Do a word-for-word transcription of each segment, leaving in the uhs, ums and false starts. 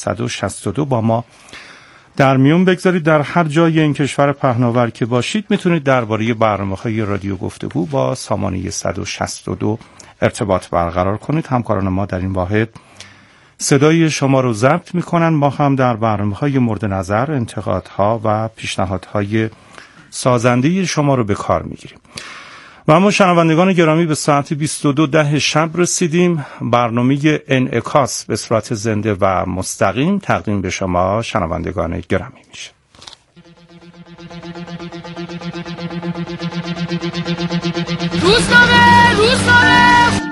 صد و شصت و دو با ما در میون بگذارید. در هر جای این کشور پهناور که باشید میتونید درباره برنامه‌های رادیو گفتگو با سامانه صد و شصت و دو ارتباط برقرار کنید. همکاران ما در این واحد صدای شما رو ضبط میکنن. ما هم در برنامه‌های مورد نظر، انتقادها و پیشنهادهای سازنده شما رو به کار میگیریم. و اما شنوندگان گرامی به ساعت بیست و دو ده شب رسیدیم. برنامه انعکاس به صورت زنده و مستقیم تقدیم به شما شنوندگان گرامی میشه. روزنامه روزنامه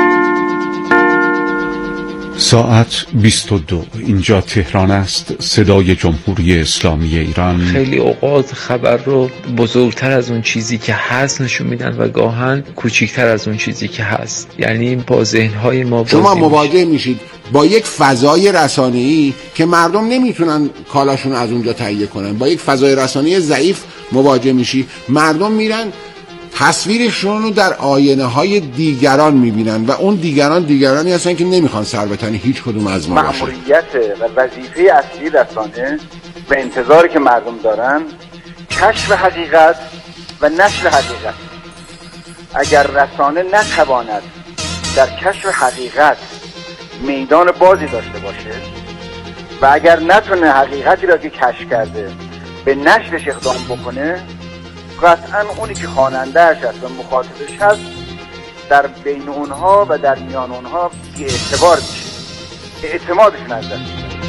ساعت بیست و دو. اینجا تهران است، صدای جمهوری اسلامی ایران. خیلی اوقات خبر رو بزرگتر از اون چیزی که هست نشون میدن و گاهن کوچیکتر از اون چیزی که هست، یعنی با ذهنهای ما بازی شما مواجه میشید با یک فضای رسانه‌ای که مردم نمیتونن کالاشون از اونجا تهیه کنن. با یک فضای رسانه‌ای ضعیف مواجه میشی، مردم میرن تصویرشون رو در آینه های دیگران میبینن و اون دیگران دیگرانی هستن که نمیخوان سر بتنی هیچ کدوم از ما باشه. مأموریت و وظیفه اصلی رسانه به انتظاری که مردم دارن کشف حقیقت و نشر حقیقت. اگر رسانه نتواند در کشف حقیقت میدان بازی داشته باشه و اگر نتونه حقیقتی را که کشف کرده به نشرش اقدام بکنه، قطعاً اونی که خواننده‌اش هست و مخاطبش هست در بین اونها و در میان اونها بی اعتبار میشه، اعتمادشون از دست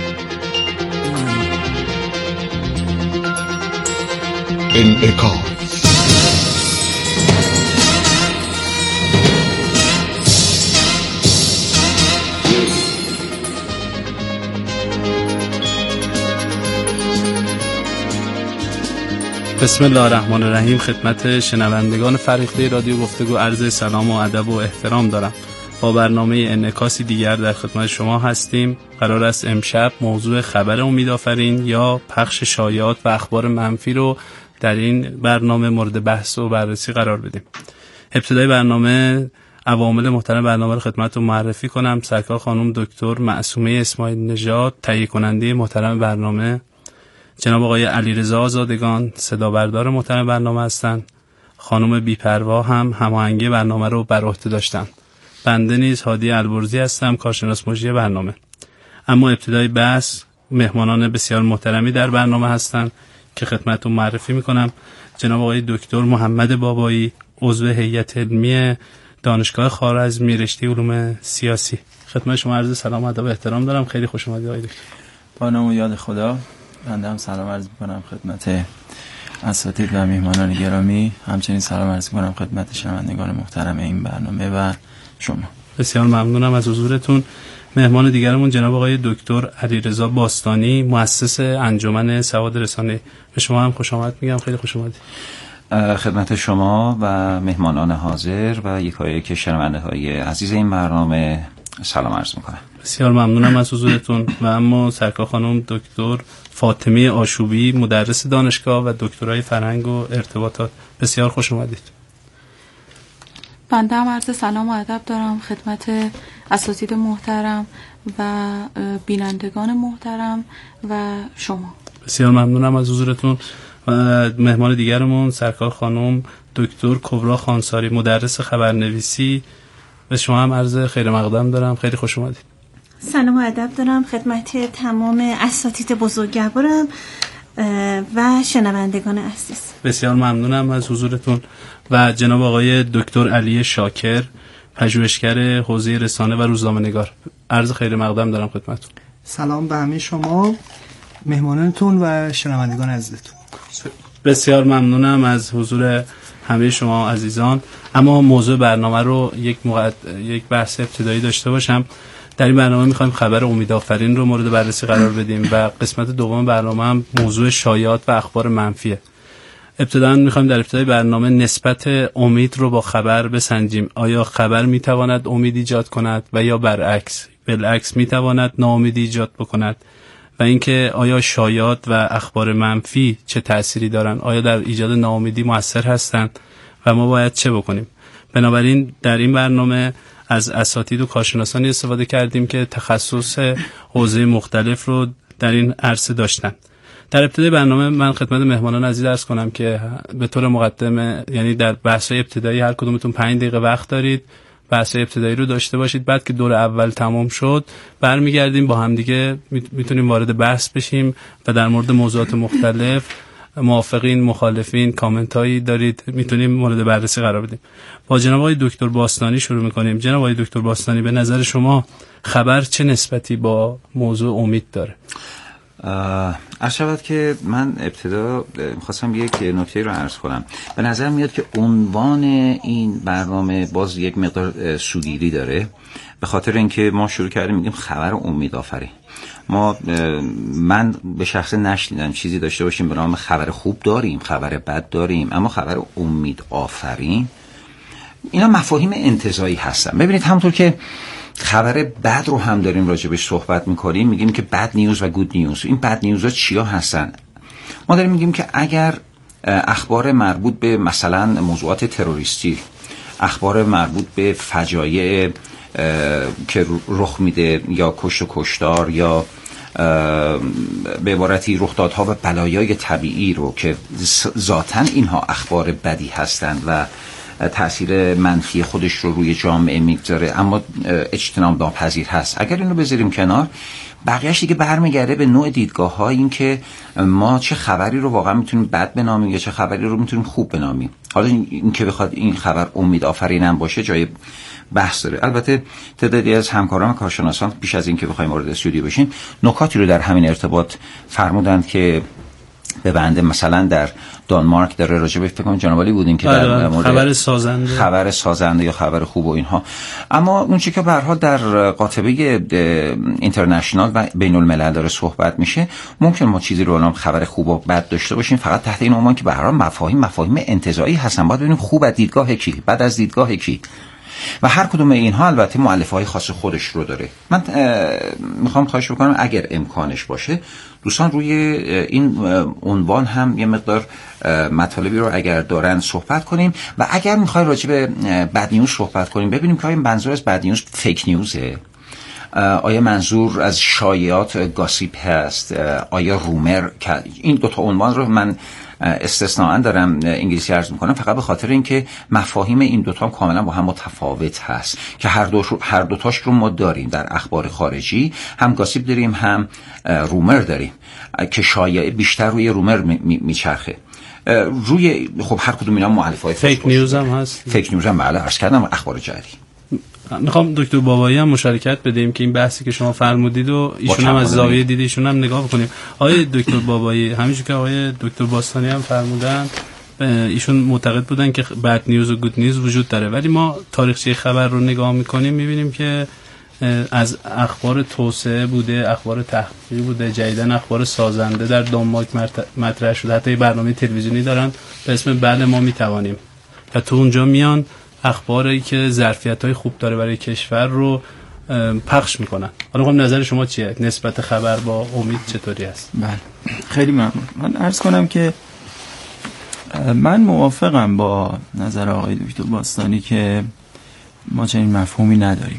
میده. انعکاس. بسم الله الرحمن الرحیم. خدمت شنوندگان فریقه رادیو گفتگو عرض سلام و ادب و احترام دارم. با برنامه انعکاسی دیگر در خدمت شما هستیم. قرار است امشب موضوع خبر امیدآفرین یا پخش شایعات و اخبار منفی رو در این برنامه مورد بحث و بررسی قرار بدیم. ابتدای برنامه عوامل محترم برنامه رو خدمتتون معرفی کنم. سرکار خانم دکتر معصومه اسماعیل نژاد تهیه کننده محترم برنامه، جناب آقای علیرضا آزادگان صدا بردار محترم برنامه هستند. خانم بی‌پروا هم هماهنگی برنامه رو بر عهده داشتن. بنده نیز هادی البرزی هستم، کارشناس مجری برنامه. اما ابتدای بحث مهمانان بسیار محترمی در برنامه هستند که خدمتتون معرفی میکنم. جناب آقای دکتر محمد بابایی، عضو هیئت علمی دانشگاه خوارزمی رشته علوم سیاسی. خدمت شما عرض سلام و ادب و احترام دارم. خیلی خوش اومدید آقای دکتر. با نام و یاد خدا. بنده هم سلام عرض میکنم خدمت اساتید و میهمانان گرامی. همچنین سلام عرض میکنم خدمت شنوندگان محترم این برنامه و شما. بسیار ممنونم از حضورتون. مهمان دیگرمون جناب آقای دکتر علیرضا باستانی، مؤسس انجمن سواد رسانه. به شما هم خوش آمد میگم. خیلی خوش اومدید. خدمت شما و مهمانان حاضر و یکایک شنونده‌های عزیز این برنامه سلام عرض میکنم. بسیار ممنونم از حضورتون. و اما سرکار خانم دکتر فاطمه آشوبی، مدرس دانشگاه و دکترای فرهنگ و ارتباطات. بسیار خوش اومدید. بنده هم عرض سلام و ادب دارم خدمت اساتید محترم و بینندگان محترم و شما. بسیار ممنونم از حضورتون. و مهمان دیگرمون سرکار خانم دکتر کبرا خانساری، مدرس خبرنویسی. به شما هم عرض خیر مقدم دارم. خیلی خوش اومدید. سلام و ادب دارم خدمت تمام اساتید بزرگوارم و شنوندگان عزیز. بسیار ممنونم از حضورتون. و جناب آقای دکتر علی شاکر، پژوهشگر حوزه رسانه و روزنامه‌نگار. عرض خیر مقدم دارم خدمتتون. سلام به همه شما مهمانانتون و شنوندگان عزیزتون. بسیار ممنونم از حضور همه شما عزیزان. اما موضوع برنامه رو یک مقد... یک بحث ابتدایی داشته باشم. در این برنامه می‌خوایم خبر امیدآفرین رو مورد بررسی قرار بدیم و قسمت دوم برنامه هم موضوع شایعات و اخبار منفیه. ابتداً می‌خوایم در ابتدای برنامه نسبت امید رو با خبر بسنجیم. آیا خبر می‌تواند امید ایجاد کند و یا برعکس؟ بالعکس می‌تواند ناامیدی ایجاد بکند؟ و اینکه آیا شایعات و اخبار منفی چه تأثیری دارند؟ آیا در ایجاد ناامیدی مؤثر هستند و ما باید چه بکنیم؟ بنابراین در این برنامه از اساتید و کارشناسانی استفاده کردیم که تخصص حوزه مختلف رو در این عرصه داشتن. در ابتدای برنامه من خدمت مهمانان عزیز عرض کنم که به طور مقدمه، یعنی در بحث‌های ابتدایی هر کدومتون پنج دقیقه وقت دارید، بحث‌های ابتدایی رو داشته باشید. بعد که دور اول تمام شد برمیگردیم با هم دیگه میتونیم وارد بحث بشیم و در مورد موضوعات مختلف موافقین، مخالفین، کامنتایی دارید میتونیم مورد بررسی قرار بدیم. با جناب آقای دکتر باستانی شروع میکنیم. جناب آقای دکتر باستانی، به نظر شما خبر چه نسبتی با موضوع امید داره؟ عرض شود که من ابتدا میخواستم یک نکته رو عرض کنم. به نظر میاد که عنوان این برنامه باز یک مقدار سوگیری داره، به خاطر اینکه ما شروع کردیم میگیم خبر امیدآفرین. ما من به شخص نشنیدم چیزی داشته باشیم به نام خبر خوب داریم، خبر بد داریم، اما خبر امیدآفرین، اینا مفاهیم انتزاعی هستن. ببینید همونطور که خبر بد رو هم داریم راجبش صحبت میکنیم، میگیم که بد نیوز و گود نیوز. این بد نیوز ها چیا هستن؟ ما داریم میگیم که اگر اخبار مربوط به مثلا موضوعات تروریستی، اخبار مربوط به فجایع که رخ میده یا کشت و کشتار یا به عبارتی رخدادها و بلایای طبیعی رو که ذاتاً اینها اخبار بدی هستند و تأثیر منفی خودش رو روی جامعه میگذاره اما اجتناب ناپذیر هست، اگر اینو بذاریم کنار، بقیهش دیگه برمیگرده به نوع دیدگاه ها، این که ما چه خبری رو واقعا میتونیم بد بنامیم یا چه خبری رو میتونیم خوب بنامیم. حالا این که بخواد این خبر امید آفرینم باشه جای بحث داره. البته تعدادی از همکاران و کارشناسان پیش از این که بخوایم وارد استودیو بشیم نکاتی رو در همین ارتباط فرمودند که به بنده مثلا در دانمارک داره راجع به فکر کنم جناب علی بودین که در مورد خبر سازنده خبر سازنده یا خبر خوب و اینها، اما اون چیزی که به هر حال در قاطبه اینترنشنال و بین الملل داره صحبت میشه، ممکن ما چیزی رو الان خبر خوب و بد داشته باشیم، فقط تحت این عنوان که به هر حال مفاهیم مفاهیم انتزاعی هستن. باید ببینیم خوب از دیدگاه کی، بد از دیدگاه کی، و هر کدوم اینها البته مؤلفه‌های خاص خودش رو داره. من میخوام خواهش بکنم اگر امکانش باشه دوستان روی این عنوان هم یه مقدار مطالبی رو اگر دارن صحبت کنیم، و اگر میخوای راجع به بد نیوز صحبت کنیم ببینیم که آیا منظور از بد نیوز فیک نیوزه، آیا منظور از شایعات گاسیپ هست، آیا رومر. این دو تا عنوان رو من استثناءً دارم انگلیسی عرض میکنم فقط به خاطر اینکه مفاهیم این دوتا هم کاملا با هم متفاوت هست که هر دو هر دوتاش رو ما داریم در اخبار خارجی، هم گاسیپ داریم هم رومر داریم که شایعه بیشتر روی رومر میچرخه. روی خب هر کدوم اینا مؤلفه‌های فیک نیوز هم هست. فیک نیوز هم بله عرض کردم، اخبار جعلی. میخوام دکتر بابایی هم مشارکت بدیم که این بحثی که شما فرمودید و ایشون هم از زاویه دید ایشون هم نگاه بکنیم. آقای دکتر بابایی، همینجور که آقای دکتر باستانی هم فرمودن، ایشون معتقد بودن که بد نیوز و گود نیوز وجود داره، ولی ما تاریخچه خبر رو نگاه میکنیم میبینیم که از اخبار توسعه بوده، اخبار تحقیقی بوده، جدیدن اخبار سازنده در دانمارک مطرح شده، حتی برنامه تلویزیونی دارن به اسم بله ما میتوانیم و تو اونجا میان اخباری که ظرفیت‌های خوب داره برای کشور رو پخش میکنن. حالا خب نظر شما چیه؟ نسبت خبر با امید چطوری است؟ بله خیلی ممنون. من عرض کنم که من موافقم با نظر آقای دکتر باستانی که ما چنین مفهومی نداریم،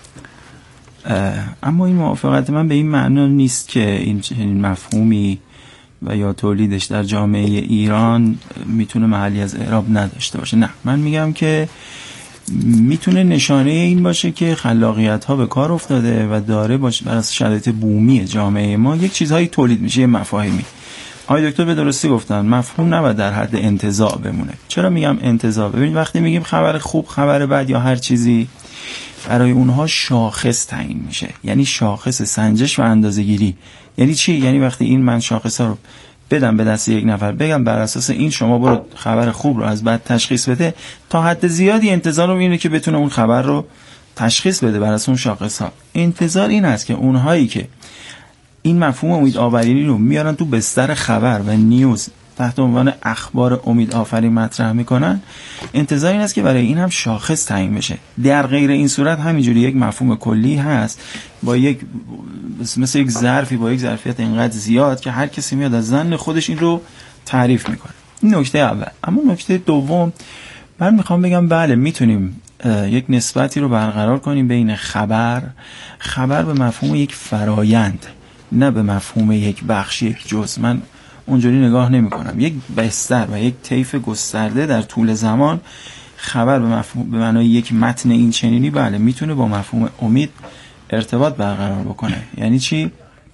اما این موافقت من به این معنی نیست که این چنین مفهومی و یا تولیدش در جامعه ایران میتونه محلی از اعراب نداشته باشه. نه، من میگم که میتونه نشانه این باشه که خلاقیت ها به کار افتاده و داره باشه بر اساس شرایط بومی جامعه ما یک چیزهایی تولید میشه، یه مفاهیمی. آقای دکتر به درستی گفتن مفهوم نباید در حد انتزاع بمونه. چرا میگم انتزاع؟ ببینید وقتی میگیم خبر خوب، خبر بد یا هر چیزی، برای اونها شاخص تعیین میشه، یعنی شاخص سنجش و اندازه‌گیری. یعنی چی؟ یعنی وقتی این من شاخصا رو بدم به دست یک نفر بگم بر اساس این شما برو خبر خوب رو از بد تشخیص بده، تا حد زیادی انتظار رو می‌بینه که بتونه اون خبر رو تشخیص بده بر اساس اون شاخص‌ها. انتظار این است که اونهایی که این مفهوم امید آفرینی رو میارن تو بستر خبر و نیوز تحت عنوان اخبار امید آفرین مطرح میکنن، انتظار این است که برای این هم شاخص تعیین بشه. در غیر این صورت همینجوری یک مفهوم کلی هست با یک مثل یک ظرفی با یک ظرفیت اینقدر زیاد که هر کسی میاد از ظن خودش این رو تعریف میکنه. این نکته اول. اما نکته دوم، من میخوام بگم بله میتونیم یک نسبتی رو برقرار کنیم بین خبر خبر به مفهوم یک فرایند، نه به مفهوم یک بخش، یک جزء. من اونجوری نگاه نمی کنم. یک بستر و یک طیف گسترده در طول زمان خبر به مفهوم به معنای یک متن این چنینی بله میتونه با مفهوم امید ارتباط برقرار بکنه. یعنی چی؟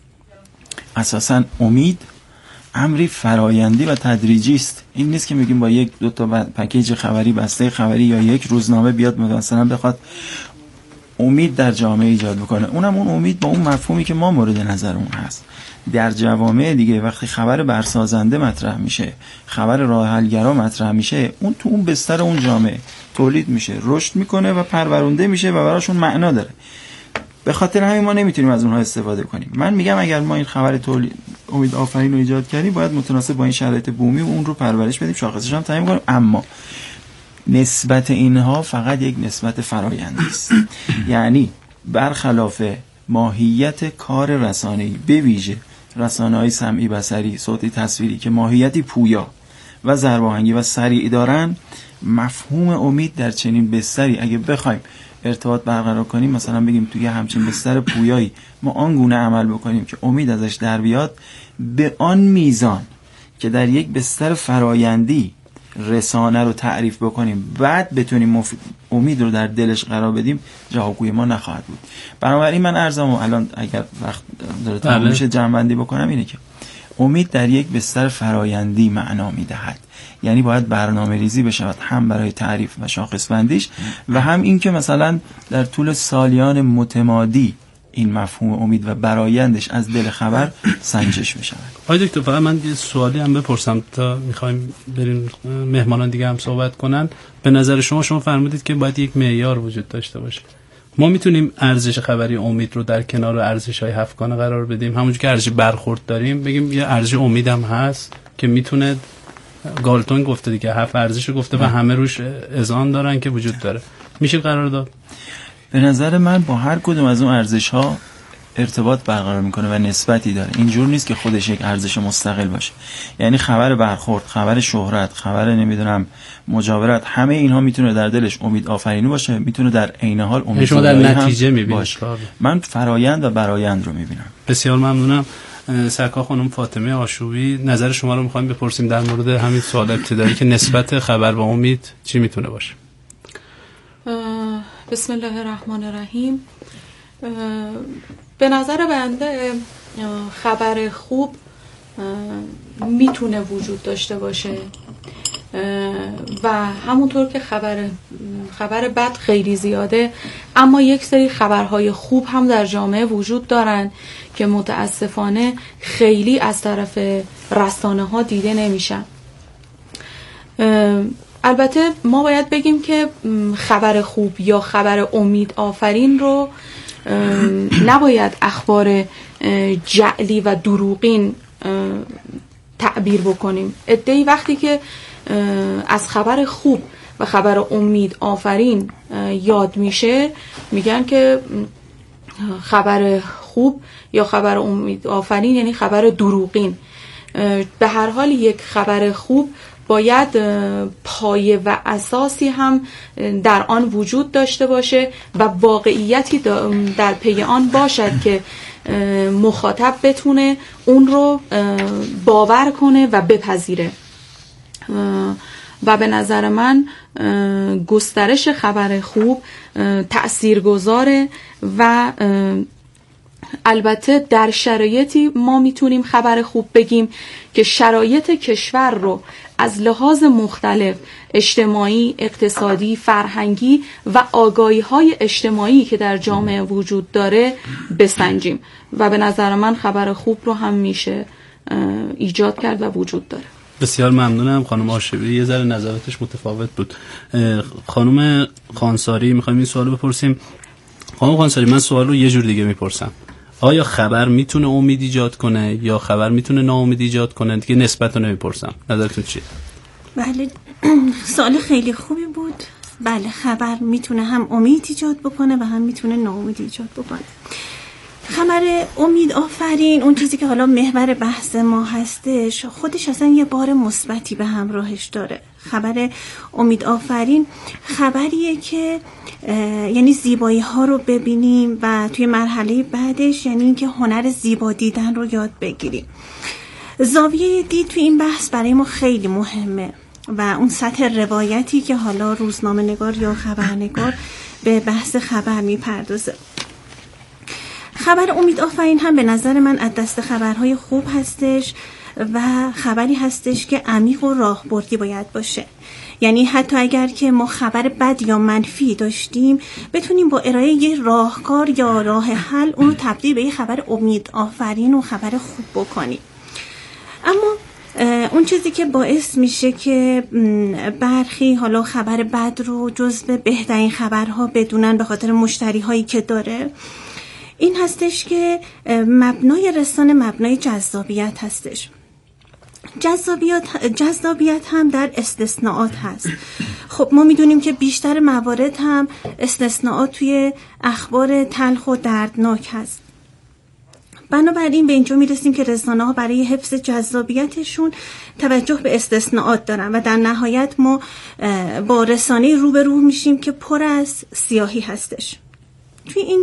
اساساً امید امری فرایندی و تدریجی است. این نیست که میگیم با یک دو تا پکیج خبری، بسته خبری یا یک روزنامه بیاد مثلا بخواد امید در جامعه ایجاد بکنه. اونم اون امید با اون مفهومی که ما مورد نظر اون هست. در جوامع دیگه وقتی خبر برسازنده مطرح میشه، خبر راه حلگرا مطرح میشه، اون تو اون بستر اون جامعه تولید میشه، رشد میکنه و پرورونده میشه و براشون معنا داره. به خاطر همین ما نمیتونیم از اونها استفاده کنیم. من میگم اگر ما این خبر تولید امید آفرین رو ایجاد کردیم باید متناسب با این شرایط بومی و اون رو پرورش بدیم، شاخصش هم تعیین کنیم. اما نسبت اینها فقط یک نسبت فرآیندی است. یعنی برخلاف ماهیت کار رسانه‌ای، به ویژه رسانه‌های سمعی بصری صوتی تصویری که ماهیتی پویا و ضرباهنگی و سریع دارن، مفهوم امید در چنین بستری اگه بخوایم ارتباط برقرار کنیم، مثلا بگیم توی همچین بستر پویایی ما آنگونه عمل بکنیم که امید ازش در بیاد، به آن میزان که در یک بستر فرایندی رسانه رو تعریف بکنیم بعد بتونیم مف... امید رو در دلش قرار بدیم، جوابگوی ما نخواهد بود. بنابراین من عرضم الان اگر وقت داره تمام میشه جمع‌بندی بکنم اینه که امید در یک بستر فرایندی معنا میدهد. یعنی باید برنامه ریزی بشود هم برای تعریف و شاخص بندیش و هم این که مثلا در طول سالیان متمادی این مفهوم امید و برایندش از دل خبر سنجش بشود. آقای دکتر فقط من یه سوالی هم بپرسم تا میخوایم بریم مهمانان دیگه هم صحبت کنن. به نظر شما شما فرمودید که باید یک معیار وجود داشته باشه. ما میتونیم ارزش خبری امید رو در کنار ارزش‌های هفتگانه قرار بدیم، همونجوری که ارزش برخورد داریم بگیم یه ارزش امید هم هست که میتونه، گالتون گفته دیگه هفت ارزش گفته و همه روش اذعان دارن که وجود داره، میشه قرار داد؟ به نظر من با هر کدوم از اون ارزش‌ها ارتباط برقرار میکنه و نسبتی داره. اینجور نیست که خودش یک ارزش مستقل باشه. یعنی خبر برخورد، خبر شهرت، خبر نمیدونم مجاورت، همه اینها میتونه در دلش امید آفرینی باشه، میتونه در عین حال امید شما در نتیجه میبینید. من فرایند و برایند رو میبینم. بسیار ممنونم. سرکار خانم فاطمه آشوبی، نظر شما رو میخوایم بپرسیم در مورد همین سوال ابتدایی که نسبت خبر با امید چی میتونه باشه؟ بسم الله الرحمن الرحیم. به نظر بنده خبر خوب میتونه وجود داشته باشه و همونطور که خبر خبر بد خیلی زیاده، اما یک سری خبرهای خوب هم در جامعه وجود دارن که متاسفانه خیلی از طرف رسانه ها دیده نمیشن. البته ما باید بگیم که خبر خوب یا خبر امید آفرین رو نباید اخبار جعلی و دروغین تعبیر بکنیم. عده‌ای وقتی که از خبر خوب و خبر امید آفرین یاد میشه میگن که خبر خوب یا خبر امید آفرین یعنی خبر دروغین. به هر حال یک خبر خوب باید پایه و اساسی هم در آن وجود داشته باشه و واقعیتی در پی آن باشد که مخاطب بتونه اون رو باور کنه و بپذیره. و به نظر من گسترش خبر خوب تأثیرگذاره و البته در شرایطی ما میتونیم خبر خوب بگیم که شرایط کشور رو از لحاظ مختلف اجتماعی، اقتصادی، فرهنگی و آگاهی‌های اجتماعی که در جامعه وجود داره بسنجیم و به نظر من خبر خوب رو هم میشه ایجاد کرد و وجود داره. بسیار ممنونم. خانم آشوبی یه ذره نظراتش متفاوت بود. خانم خانساری میخوایم این سوالو بپرسیم. خانم خانساری من سوال رو یه جور دیگه میپرسم. آیا خبر میتونه امید ایجاد کنه یا خبر میتونه ناامید ایجاد کنه؟ دیگه نسبت رو نمیپرسم. نظرتون چیه؟ بله سوال خیلی خوبی بود. بله خبر میتونه هم امید ایجاد بکنه و هم میتونه ناامید ایجاد بکنه. خبر امید آفرین، اون چیزی که حالا محور بحث ما هستش، خودش اصلا یه بار مثبتی به همراهش داره. خبر امید آفرین خبریه که یعنی زیبایی ها رو ببینیم و توی مرحله بعدش یعنی اینکه هنر زیبا دیدن رو یاد بگیریم. زاویه دید توی این بحث برای ما خیلی مهمه و اون سطح روایتی که حالا روزنامه نگار یا خبرنگار به بحث خبر میپردازه. خبر امید آفرین هم به نظر من از دست خبرهای خوب هستش و خبری هستش که عمیق و راهبردی باید باشه. یعنی حتی اگر که ما خبر بد یا منفی داشتیم بتونیم با ارائه یه راهکار یا راه حل اون رو تبدیل به یه خبر امید آفرین و خبر خوب بکنیم. اما اون چیزی که باعث میشه که برخی حالا خبر بد رو جزو بهترین خبرها بدونن به خاطر مشتری هایی که داره این هستش که مبنای رسانه مبنای جذابیت هستش. جذابیت جذابیت هم در استثناءات هست. خب ما میدونیم که بیشتر موارد هم استثناءات توی اخبار تلخ و دردناک هست. بنابراین به اینجا میرسیم که رسانه ها برای حفظ جذابیتشون توجه به استثناءات دارن و در نهایت ما با رسانه رو به رو میشیم که پر از سیاهی هستش. توی این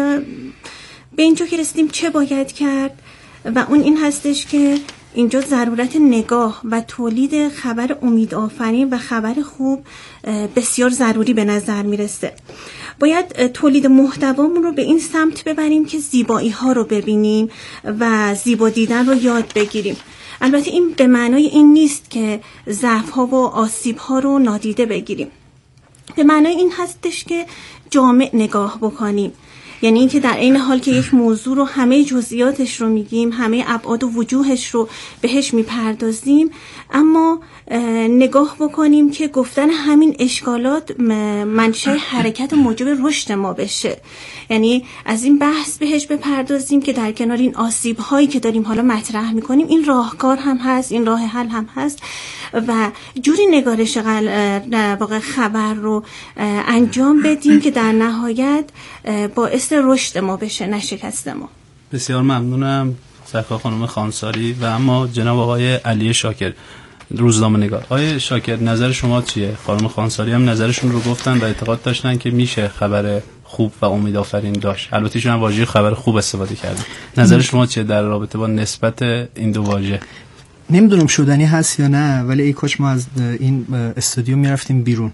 به اینجا که رسیدیم چه باید کرد و اون این هستش که اینجا ضرورت نگاه و تولید خبر امید آفرین و خبر خوب بسیار ضروری به نظر میرسه. باید تولید محتوامون رو به این سمت ببریم که زیبایی ها رو ببینیم و زیبا دیدن رو یاد بگیریم. البته این به معنای این نیست که ضعف ها و آسیب ها رو نادیده بگیریم. به معنای این هستش که جامع نگاه بکنیم. یعنی اینکه در این حال که یک موضوع رو همه جزئیاتش رو میگیم، همه ابعاد و وجوهش رو بهش میپردازیم، اما نگاه بکنیم که گفتن همین اشکالات منشأ حرکت و موجب رشد ما بشه. یعنی از این بحث بهش بپردازیم که در کنار این آسیب هایی که داریم حالا مطرح میکنیم این راهکار هم هست، این راه حل هم هست و جوری نگارش واقع خبر رو انجام بدیم که در نهایت باعث رشد ما بشه، نه شکست ما. بسیار ممنونم سرکار خانم خانساری. و اما جناب آقای علی شاکر روزنامه نگار، آقای شاکر نظر شما چیه؟ خانم خانساری هم نظرشون رو گفتن و اعتقاد داشتن که میشه خبر خوب و امیدآفرین داشت. البته شما واژه خبر خوب استفاده کردن. نظر شما چیه در رابطه با نسبت این دو واژه؟ نمیدونم شدنی هست یا نه، ولی ای کاش ما از این استودیو میرفتیم بیرون.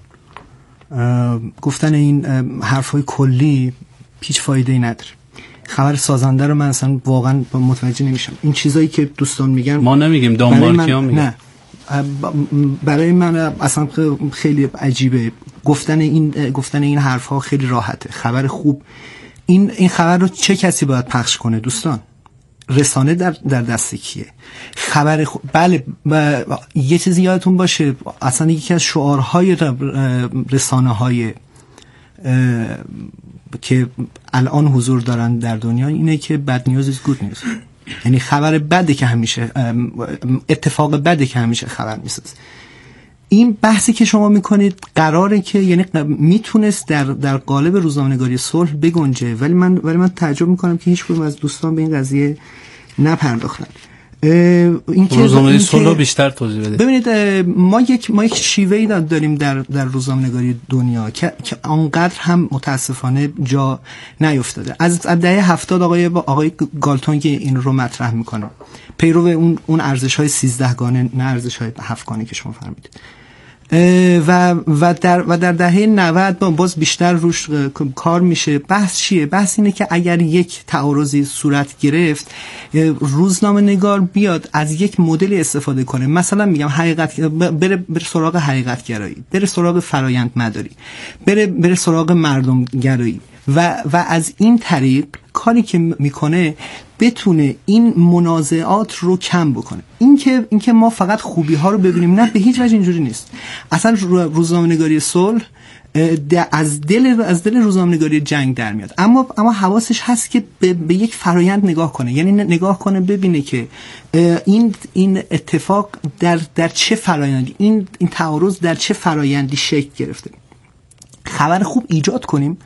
گفتن این حرفای کلی هیچ فایده‌ای نداره. خبر سازنده رو من اصلا واقعا متوجه نمیشم. این چیزایی که دوستان میگن ما نمیگیم، دانمارکیا میگن. نه برای من اصلا خیلی عجیبه. گفتن این گفتن این حرفها خیلی راحته. خبر خوب، این این خبر رو چه کسی باید پخش کنه دوستان؟ رسانه در در دست کیه؟ خبر خوب، بله ب... یه چیزی یادتون باشه اصلا یکی از شعارهای رسانه های که الان حضور دارن در دنیا اینه که bad news is good news. یعنی خبر بده که همیشه اتفاق بده که همیشه خبر میسازه. این بحثی که شما میکنید قراره که یعنی میتونست در در قالب روزنامه‌نگاری صلح بگنجه، ولی من ولی من تعجب میکنم که هیچ کدوم از دوستان به این قضیه نپرداختن. این که روزنامه‌نگاری صلح بیشتر توضیح بده. ببینید ما یک ما یک شیوه‌ای داریم در در روزنامه‌نگاری دنیا که که آنقدر هم متاسفانه جا نیفتاده. از دهه هفتاد آقای آقای گالتون که این رو مطرح میکنه، پیرو اون اون ارزش‌های سیزده گانه نه ارزش‌های هفت گانه که شما فرمودید. و و در و در دهه نود باز بیشتر روش کار میشه. بحث چیه؟ بحث اینه که اگر یک تعارضی صورت گرفت، روزنامه نگار بیاد از یک مدلی استفاده کنه، مثلا میگم حقیقت بره بره سراغ حقیقت گرایی، بره سراغ فرایند مداری، بره بره سراغ مردم گرایی و و از این طریق کاری که میکنه بتونه این منازعات رو کم بکنه. این که این که ما فقط خوبی ها رو ببینیم، نه، به هیچ وجه اینجوری نیست. اصلا روزنامه‌نگاری صلح از دل از دل روزنامه‌نگاری جنگ در میاد، اما اما حواسش هست که به, به یک فرایند نگاه کنه. یعنی نگاه کنه ببینه که این این اتفاق در در چه فرایندی، این این تعارض در چه فرایندی شکل گرفته. خبر خوب ایجاد کنیم،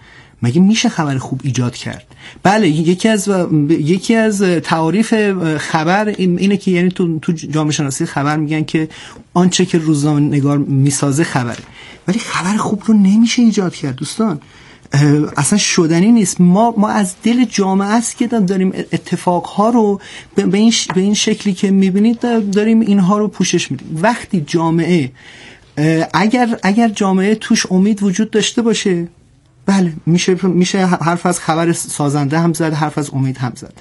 مگه میشه خبر خوب ایجاد کرد؟ بله، یکی از یکی از تعاریف خبر اینه که یعنی تو تو جامعه شناسی خبر میگن که آنچه که روزنامه‌نگار میسازه خبره، ولی خبر خوب رو نمیشه ایجاد کرد دوستان. اصلا شدنی نیست. ما ما از دل جامعه است که داریم اتفاقها رو به این به این شکلی که میبینید داریم اینها رو پوشش میدیم. وقتی جامعه اگر اگر جامعه توش امید وجود داشته باشه، بله میشه میشه حرف از خبر سازنده هم زد، حرف از امید هم زد.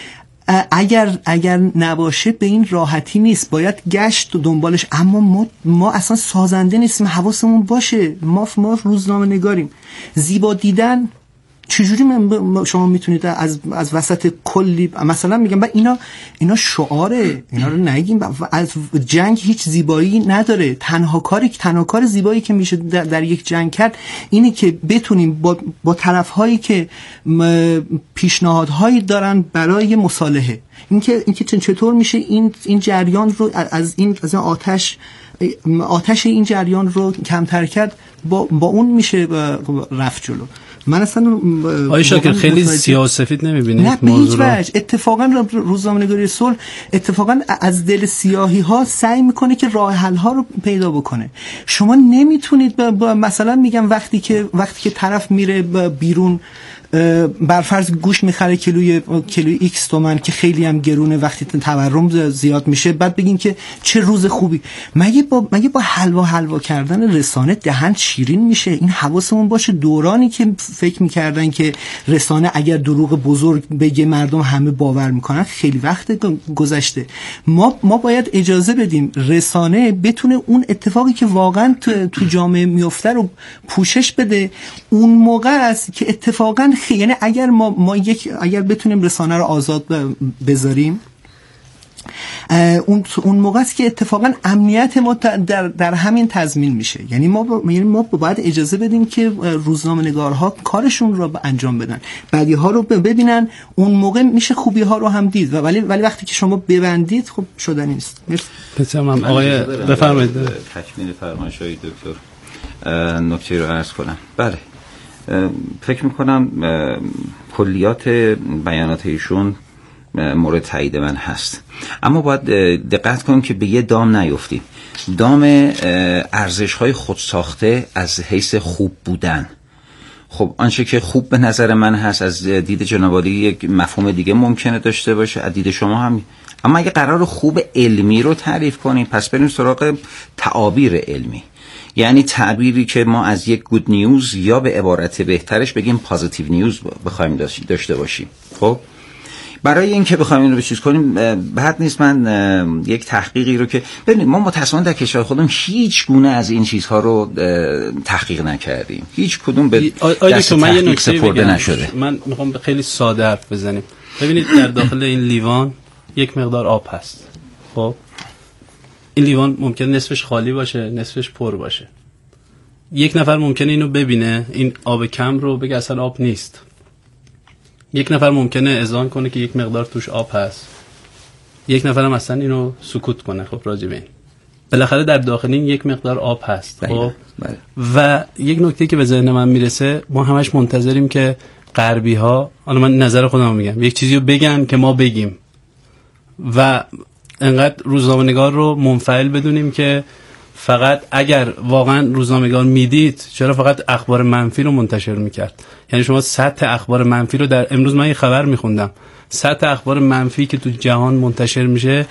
اگر اگر نباشه به این راحتی نیست، باید گشت و دنبالش. اما ما ما اصلا سازنده نیستیم، حواسمون باشه. ما ما روزنامه نگاریم. زیبا دیدن چجوری شما میتونید از از وسط کلی مثلا میگم با اینا اینا شعاره، اینا رو نگیم. از جنگ هیچ زیبایی نداره. تنها کاری تنها کار زیبایی که میشه در, در یک جنگ کرد اینه که بتونیم با با طرف‌هایی که پیشنهادهایی دارن برای مصالحه، اینکه اینکه چطور میشه این این جریان رو از این از این آتش آتش این جریان رو کمتر کرد، با با اون میشه رفت جلو. من اصلا آقای شاکر خیلی سیاه‌سفید نمی‌بینید نه، به هیچ وجه. اتفاقا روزنامه‌نگاری صلح اتفاقا از دل سیاهی ها سعی میکنه که راه حل ها رو پیدا بکنه. شما نمیتونید مثلا میگم وقتی که وقتی که طرف میره بیرون برفرض گوش میخره کیلوی کیلوی ایکس تومن که خیلی هم گرونه، وقتی تورم زیاد میشه بعد بگین که چه روز خوبی. مگه با مگه با حلوا حلوا کردن رسانه دهن شیرین میشه؟ این حواسمون باشه. دورانی که فکر میکردن که رسانه اگر دروغ بزرگ بگه مردم همه باور میکنن خیلی وقت گذشته. ما ما باید اجازه بدیم رسانه بتونه اون اتفاقی که واقعا تو, تو جامعه میفته رو پوشش بده. اون موقع است که اتفاقا یعنی اگر ما ما یک اگر بتونیم رسانه رو آزاد بذاریم، اون اون موقع است که اتفاقا امنیت ما در در همین تضمین میشه. یعنی ما با یعنی ما باید اجازه بدیم که روزنامه‌نگارها کارشون رو انجام بدن، بدی ها رو ببینن، اون موقع میشه خوبی ها رو هم دید. ولی ولی وقتی که شما ببندید خب شدنی نیست. مرسی. آقای بفرمایید. تکمیل فرمایش‌های دکتر نکته رو عرض کنم. بله، فکر میکنم کلیات بیانات ایشون مورد تایید من هست، اما باید دقت کنیم که به یه دام نیفتیم. دام ارزش‌های خودساخته از حیث خوب بودن. خب آنچه که خوب به نظر من هست از دید جناب عالی یک مفهوم دیگه ممکنه داشته باشه، از دید شما هم. اما اگه قرار خوب علمی رو تعریف کنیم پس بریم سراغ تعابیر علمی، یعنی تعبیری که ما از یک گود نیوز یا به عبارت بهترش بگیم پازیتیو نیوز بخوایم داشته باشیم. خب برای اینکه بخوایم این رو بچیز کنیم بعد نیست من یک تحقیقی رو که ببینید ما متأسفانه در کشور خودمون هیچ گونه از این چیزها رو تحقیق نکردیم، هیچ کدوم به دست تحقیق سپرده نشده. من میخوام خیلی ساده حرف بزنیم. ببینید در داخل این لیوان یک مقدار آب هست. خب این لیوان ممکنه نصفش خالی باشه، نصفش پر باشه. یک نفر ممکنه اینو ببینه، این آب کم رو بگه اصلا آب نیست. یک نفر ممکنه اذعان کنه که یک مقدار توش آب هست. یک نفر هم اصلا اینو سکوت کنه. خب راجع به این بالاخره در داخل این یک مقدار آب هست. خب و یک نکته که به ذهن من میرسه، ما همش منتظریم که غربی ها، حالا من نظر خودم میگم، یک چیزی رو بگن که ما بگیم و انقدر روزنامه‌نگار رو منفعل بدونیم که فقط اگر واقعا روزنامه‌نگار میدید چرا فقط اخبار منفی رو منتشر میکرد. یعنی شما سطح اخبار منفی رو در امروز من یه خبر میخوندم، سطح اخبار منفی که تو جهان منتشر میشه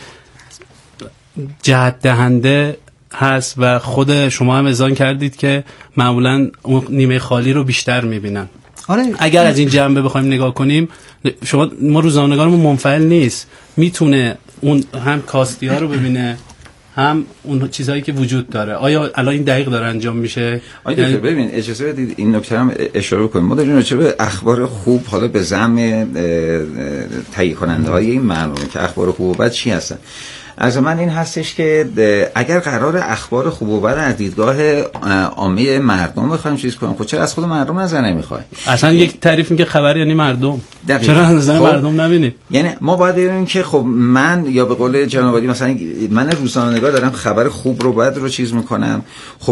جهت دهنده هست و خود شما هم اذعان کردید که معمولا اون نیمه خالی رو بیشتر میبینن. آره. اگر از این جنبه بخوایم نگاه کنیم، شما ما روزنامه‌نگارمون منفعل نیست، میتونه اون هم کاستی ها رو ببینه هم اون چیزهایی که وجود داره. آیا الان این دقیق داره انجام میشه؟ آیا یعنی... ببین اجازه بدید این نکته هم اشاره کنیم. ما داریم راجع به اخبار خوب، حالا به زعم تهیه کننده های این برنامه که اخبار خوب و بد چی هستن، از من این هستش که اگر قرار اخبار خوب و بد از دیدگاه عامه مردم بخوایم چیز کنیم، خب چرا از خود مردم نظر نمیخوای؟ اصلا یک تعریف این که خبر یعنی مردم، دقیقا. چرا نظر خب... مردم نبینید؟ یعنی ما باید ببینیم که خب من یا به قول جناب عالی مثلا من روزنامه‌نگار دارم خبر خوب رو بد رو چیز میکنم، خب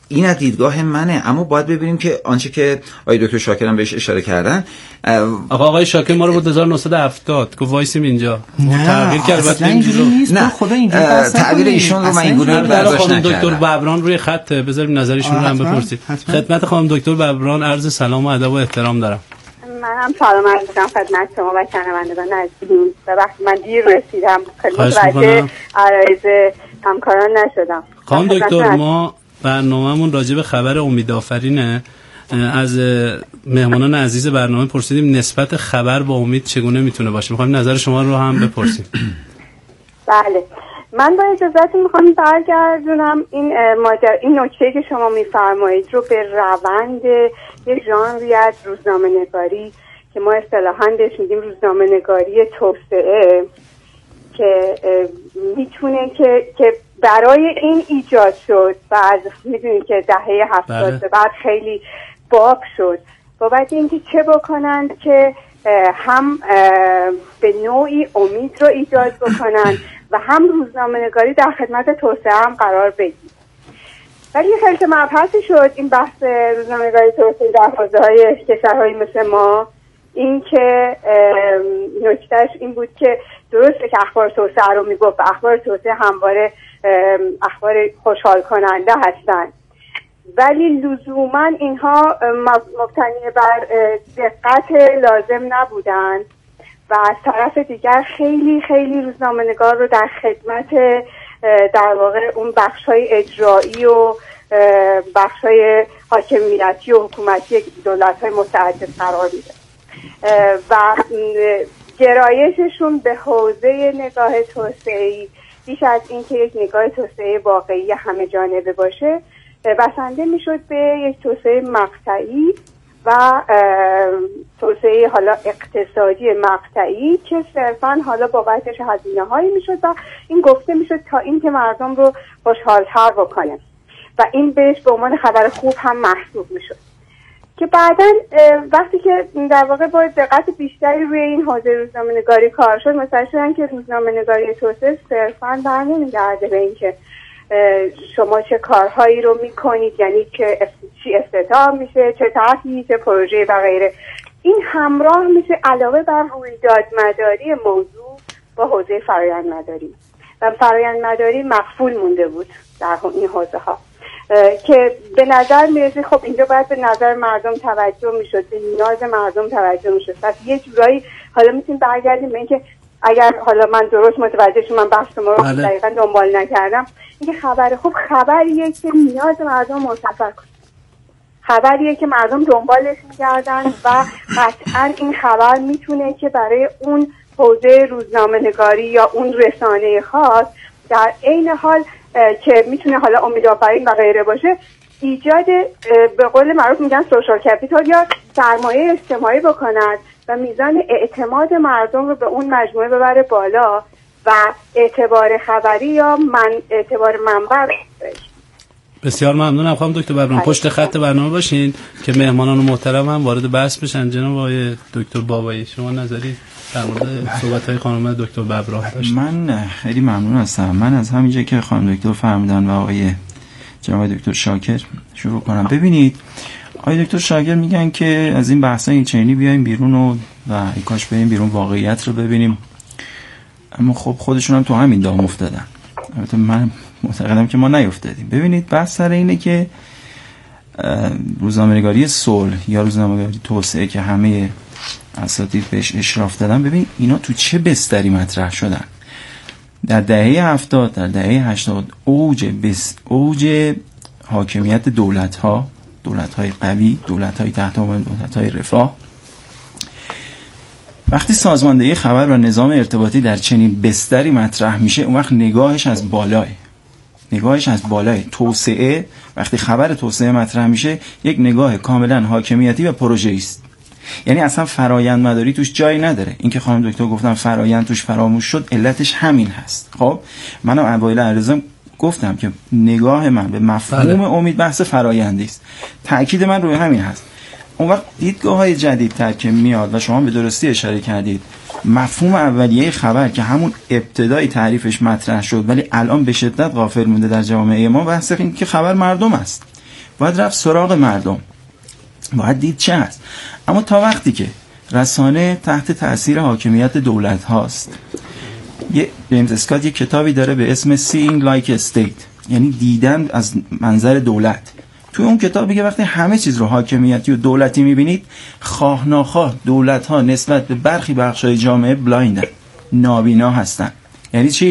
این از دیدگاه منه، اما باید ببینیم که آنچه که آقای دکتر شاکر هم بهش اشاره کردن. آقا آقای شاکر ما رو بود هزار و نهصد و هفتاد گفت وایسیم اینجا تغییر کرد. اصلا اینجوری نیست. نه خدا اینجوری تعبیر ایشون رو من اینگونه برداشت نکردم. دکتر ببران روی خط، بذاریم نظرشون رو هم بپرسید. خدمت خانم دکتر ببران عرض سلام و ادب و احترام دارم. من هم سلام عرض می‌کنم خدمت شما و شنوندگان عزیز. ببخشید من دیر رسیدم، خدمت وجه عرایض همکاران نشدم. خانم دکتر ما برنامه‌مون راجع به خبر امیدآفرینه. از مهمانان عزیز برنامه پرسیدیم نسبت خبر با امید چگونه میتونه باشه، می‌خوایم نظر شما رو هم بپرسیم. بله، من با اجازهتون میخوام برگردونم این ماجرا این نکته که شما میفرمایید رو به روند یک ژانری از روزنامه‌نگاری که ما اصطلاحاً بهش میگیم روزنامه‌نگاری توسعه، که میتونه که که برای این ایجاد شد. بعد میدونید که دهه هفتاد به بعد خیلی باب شد بابت اینکه چه بکنند که هم به نوعی امید رو ایجاد بکنن و هم روزنامه‌نگاری در خدمت توسعه هم قرار بگیره. ولی خیلی که مبحثی شد این بحث روزنامه‌نگاری توسعه در حوزه‌های کشورهایی مثل ما، این که نکتهش این بود که درسته که اخبار توسعه رو میگفت و اخبار توسعه همواره اخبار خوشحال کننده هستند، ولی لزوما اینها مبتنی بر دقت لازم نبودن و از طرف دیگر خیلی خیلی روزنامه‌نگار رو در خدمت در واقع اون بخش‌های اجرایی و بخش‌های حاکمیتی و حکومتی دولت‌های متعدد قرار میده و گرایششون به حوزه نگاه توسعه‌ای بیش از این که یک نگاه توسعه واقعی همه جانبه باشه بسنده میشد به یک توسعه مقطعی و توسعه حالا اقتصادی مقطعی که صرفا حالا بابتش هزینه هایی میشد و این گفته میشد تا این که مردم رو خوشحال‌تر بکنه و این بهش به عنوان خبر خوب هم محسوب میشد، که بعداً وقتی که در واقع با دقت بیشتری روی این حوزه روزنامه‌نگاری کار شد متوجه شدن که روزنامه‌نگاری توسعه صرفاً برنمیگرده به این که شما چه کارهایی رو میکنید، یعنی که چی افتتاح میشه، چه طرحی، چه پروژه و غیره. این همراه میشه علاوه بر رویدادمداری موضوع با حوزه فرآیندمداری و فرآیندمداری مغفول مونده بود در این حوزه ها که به نظر میرسه خب اینجا باید به نظر مردم توجه میشد، به نیاز مردم توجه میشد. پس یه جورایی حالا میتونیم برگردیم به اینکه اگر حالا من درست متوجه شدم، من بحث شما رو دقیقاً دنبال نکردم، اینکه خبر خوب خبریه که نیاز مردم منتظر کنه، خبریه که مردم دنبالش میگردن و قطعاً این خبر میتونه که برای اون حوزه روزنامه‌نگاری یا اون رسانه خاص در عین حال که میتونه حالا امیدآفرین و غیره باشه، ایجاد به قول معروف میگن سوشال کپیتال یا سرمایه اجتماعی بکند و میزان اعتماد مردم رو به اون مجموعه ببره بالا و اعتبار خبری یا من اعتبار منبع. بسیار ممنونم خانم دکتر ببران. پشت خط برنامه باشین که مهمانان محترم هم وارد بحث بشن. جناب آقای دکتر بابایی شما نظری در مورد صحبت‌های خانم دکتر ببران داشتید؟ من خیلی ممنون هستم. من از همینجا که خانم دکتر فرمودن و آقای جناب دکتر شاکر شروع کنم. ببینید آقای دکتر شاکر میگن که از این بحث‌های چینی بیایم بیرون و و کاش بریم بیرون واقعیت رو ببینیم، اما خب خودشون هم تو همین دام افتادن. البته من معتقدم که ما نیفتادیم. ببینید بحث سر اینه که روزنامه‌نگاری صلح یا روزنامه‌نگاری توسعه که همه اساتید بهش اشراف دادن، ببین اینا تو چه بستری مطرح شدن. در دهه هفتاد، در دهه هشتاد اوج بس اوج حاکمیت دولت‌ها، دولت‌های قوی، دولت‌های تحت عنوان دولت‌های رفاه. وقتی سازماندهی خبر و نظام ارتباطی در چنین بستری مطرح میشه، اون وقت نگاهش از بالاه. نگاهش از بالای توسعه، وقتی خبر توسعه مطرح میشه یک نگاه کاملا حاکمیتی و پروژه‌ای است. یعنی اصلا فرایند مداری توش جایی نداره. اینکه خانم دکتر گفتم فرایند توش فراموش شد، علتش همین هست. خب منم اوایل عرضم گفتم که نگاه من به مفهوم بله. امید بحث فرایندی است. تاکید من روی همین هست. اون وقت دیدگاه‌های جدیدتر که میاد و شما به درستی اشاره کردید، مفهوم اولیه خبر که همون ابتدای تعریفش مطرح شد ولی الان به شدت غافل مونده در جامعه ما، بحث این که خبر مردم است. باید رفت سراغ مردم، باید دید چه هست. اما تا وقتی که رسانه تحت تأثیر حاکمیت دولت هاست، یه جیمز اسکات یه کتابی داره به اسم Seeing Like a State، یعنی دیدن از منظر دولت. توی اون کتاب میگه وقتی همه چیز رو حاکمیتی و دولتی میبینید، خواه ناخواه دولت ها نسبت به برخی بخشای جامعه بلایندن، نابینا هستن. یعنی چی؟